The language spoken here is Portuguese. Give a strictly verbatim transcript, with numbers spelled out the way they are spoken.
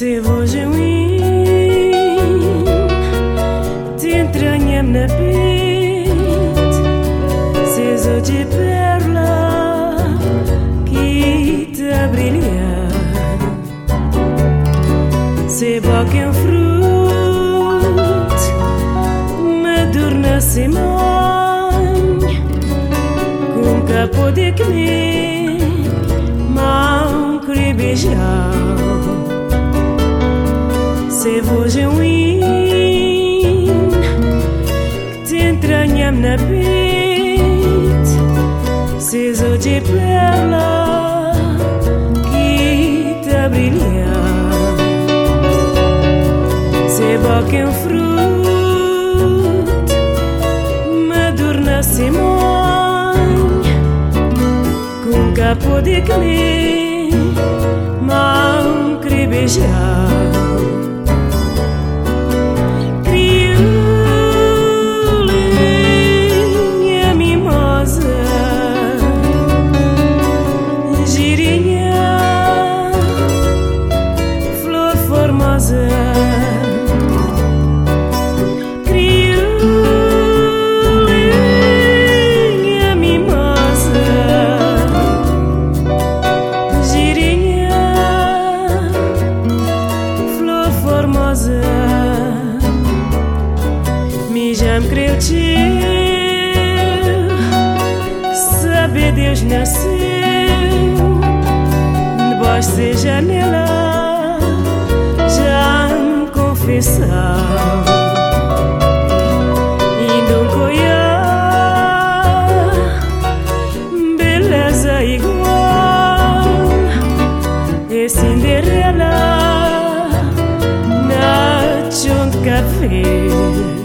Se hoje eu te entranha-me na peito, se sou de perla que te brilha, se boca é um fruto maduro na semente, com capô de comer, mão querer beijar. Se hoje um hino que te entranha-me na peito, se sou de perla que te brilha, se boca é um fruto maduro na semente, com capô de comer, mão querer beijar. Crioulinha mimosa, girinha, flor formosa, me já me creu teu, saber Deus nasceu debaixo da janela, já me confessar. E não conhar beleza igual é Cinderela na chão de café.